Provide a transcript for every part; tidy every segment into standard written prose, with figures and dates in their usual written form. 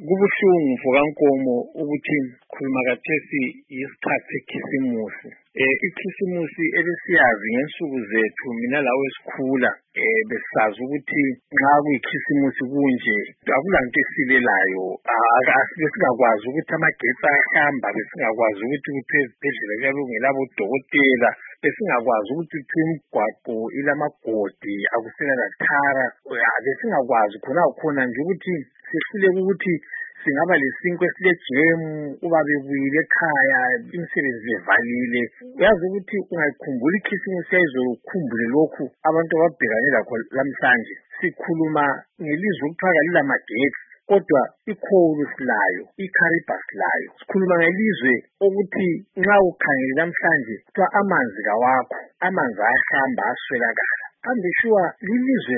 Kubuhlungu mfokankomo ukuthi khuluma kathesi isikhathi sekhisimusi. Ikhisimusi elisiyazi ngensuku zethu mina lawe sikhula besazi ukuthi nxa kuyikhisimusi kunje akulanto esibelayo besingakwazi ukuthi amagetsi ayahamba besingakwazi ukuthi kuthiwe ezibhedlela kuyabe kungelabo dokotela besingakwazi ukuthi kuthiwe imigwaqo ilamagodi akusela lathara besingakwazi khona nje ukuthi sehluleke ukuthi singaba lesinkwe esilejemu uba bebuyile ekhaya imisebenzi evalile. Uyazi ukuthi ungayikhumbula ikhisimusi yayizolo ukhumbule lokhu abantu ababhekane lakho lamhlanje. Sikhuluma ngelizwe okuthiwa lilamagetsi kodwa ikholu silayo, iCaritas layo. Sikhuluma ngelizwe ukuthi nxa ukhangele namhlanje kuthiwa amanzi kawakho, amanzi ayahamba aswelakala. Kambe shuwa lilizwe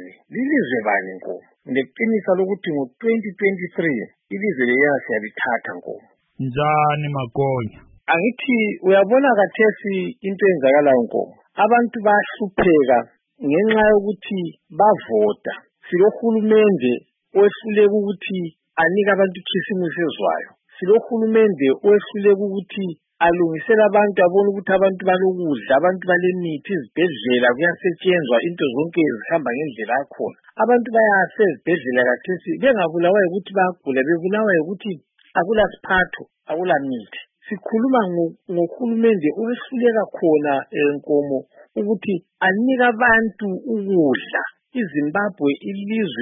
bani nkomo? Ngeqiniso lokuthi ngo-2023 ilizwe leyana siyalithatha nkomo. Njani Magonya? Angithi uyabona kathesi into eyenzakalayo nkomo. Abantu bayahlupheka ngenxa yokuthi bavota. Silohulumende owehluleka ukuthi anike abantu ikhisimusi ezwayo. Silohulumende owehluleka ukuthi alungisela abantu abone ukuthi abantu balokudla, abantu balemithi, izibhedlela kuyasetshenzwa, into zonke zihamba ngendlela yakhona. Abantu bayase ezibhedlela kathesi bengabulawa ukuthi bayagula, bebulawa ukuthi akula siphatho, akula mithi. Sikhuluma ngohulumende owehluleka khona nkomo ukuthi anike abantu ukudla. iZimbabwe ilizwe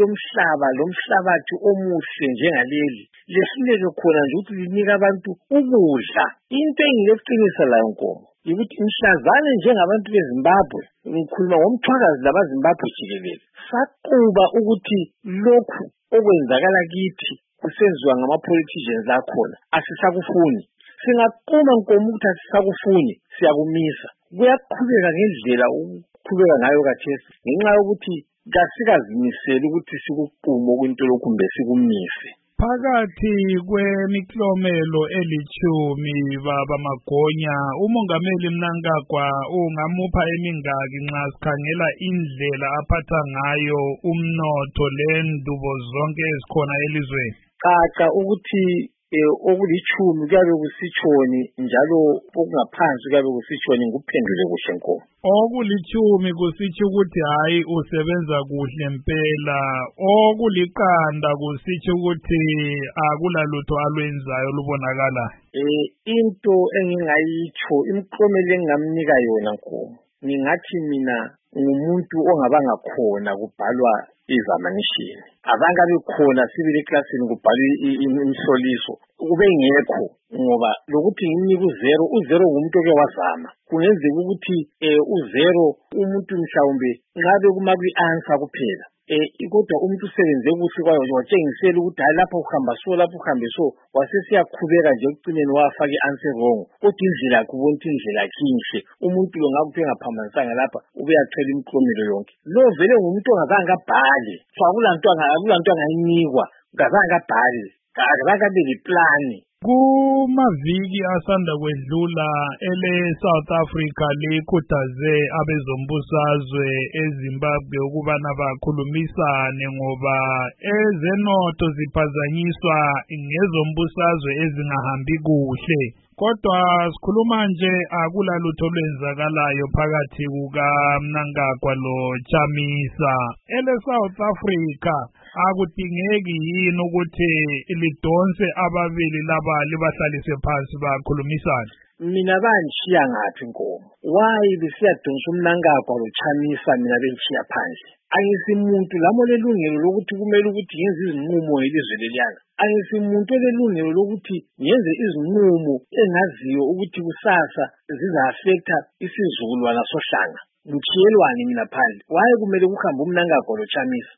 lomhlabathi omuhle njengaleli lehluleke khona nje ukuthi linika abantu ukudla. Into engileqiniso layo nkomo ukuthi mhlazane njengabantu beZimbabwe, ngikhuluma ngomthwakazi labaZimbabwe jikelele, saquba ukuthi lokhu okwenzakala kithi kusenziwa ngama-politicians akhona asisakufuni. Singaquma nkomo ukuthi asisakufuni, siyakumisa. Kuyaqhubeka ngendlela ukuqhubeka ngayo kathesi ngenxa yokuthi kasikazimiseli ukuthi sikuqume kwinto lokhu kumbe sikumise. Phakathi kwemiklomelo elithumi baba Magonya, umongameli Mnangagwa ungamupha emingaki nxa sikhangela indlela aphatha ngayo umnotho lendubo zonke ezikhona elizweni? Caca ukuthi okulithumi kuyabe kusitshoni njalo okungaphansi kuyabe kusitshoni nguphendule kuhle nkomo. Okulithumi kusitsho ukuthi hayi usebenza kuhle impela, okuliqanda kusitsho ukuthi akulalutho alwenzayo lubonakala. Into engingayitsho imiklomelo engingamnika yona nkomo, ngingathi mina ngumuntu ongabanga khona kubhalwa examination, azange abe khona sibili eklasini kubhalwa imihloliso, kube ngekho ngoba lokuthi nginike uzero ngumuntu oke wazama. Kungenzeka ukuthi uzero umuntu mhlawumbe ngabe kuma kwi-answer kuphela, kodwa umuntu usebenze kuhle kwayo watshengisela ukuthi hayi lapha uhamba so, lapha uhambe so, wasesiyaqhubeka nje ekucineni wafaka i-answer wrong, kodwa indlela kubona indlela kinhle. Umuntu lo ngabe engaphambanisanga lapha ubeyathola imiklomelo yonke. Lo vele ngumuntu ongazange abhale, so akulanto angayinikwa, ngazange abhale, akazange abe leplani. Kumaviki asanda kwedlula South Africa likhuthaze abezombusazwe eZimbabwe ukubana bakhulumisane ngoba ezenotho ziphazanyiswa ngezombusazwe ezingahambi kuhle. Kodwa sikhuluma nje akulalutho olwenzakalayo phakathi kukaMnangagwa loChamisa. South Africa akudingeki yini ukuthi lidonse ababili laba libahlalise phansi bakhulumisane? Mina banishiya ngaphi nkomo? Why besiyadonsa uMnangagwa loChamisa mina bengishiya phandle? Angisimuntu lamo lelungelo lokuthi kumele ukuthi ngenze izinqumo ngelizwe leliyana. Angisimuntu lelungelo lokuthi ngenze izinqumo engaziyo ukuthi kusasa ziza-affecta isizukulwana sohlanga. Ngithiyelwani mina phandle? Why kumele kuhambe uMnangagwa loChamisa?